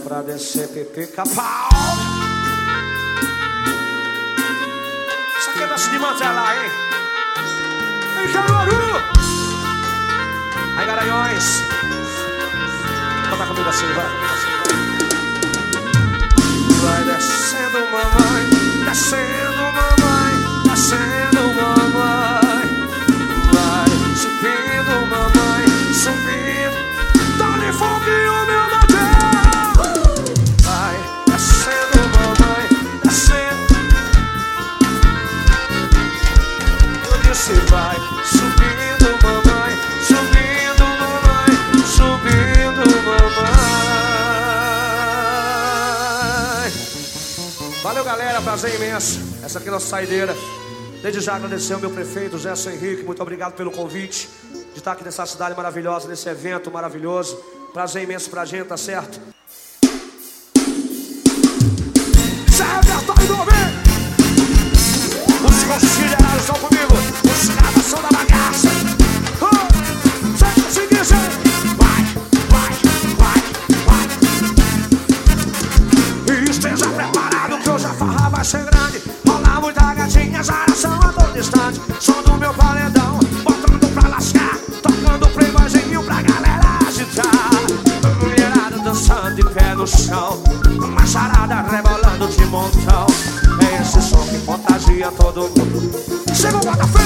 pra descer, pipica, pau. Isso aqui é da Cidade Mantelar, hein? Em Caruaru. Aí, Garanhões. Conta comigo assim, vai. Vai descendo, mamãe. Descendo, mamãe. Descendo, mamãe. Vai subindo, mamãe. Subindo. Dá-lhe foguinho, meu Natal. Vai descendo, mamãe. Descendo. Eu disse vai subindo, mamãe. Subindo, mamãe. Subindo, mamãe. Valeu, galera, prazer imenso. Essa aqui é a nossa saideira. Desde já agradecer ao meu prefeito, Gerson Henrique. Muito obrigado pelo convite de estar aqui nessa cidade maravilhosa, nesse evento maravilhoso. Prazer imenso pra gente, tá certo? Esse é repertório do homem. Os considerados estão comigo. Os caras são da bagaça. Sempre assim, vai, vai, vai, vai. E esteja preparado que hoje a farra vai ser grande. Rola muita gatinha, geração a todo instante. Som do meu paredão, botando pra lascar. Tocando playboyzinho pra galera agitar. Mulherada dançando de pé no chão. Uma charada rebolando de montão. É esse som que contagia todo mundo. Chegou o Botafogo.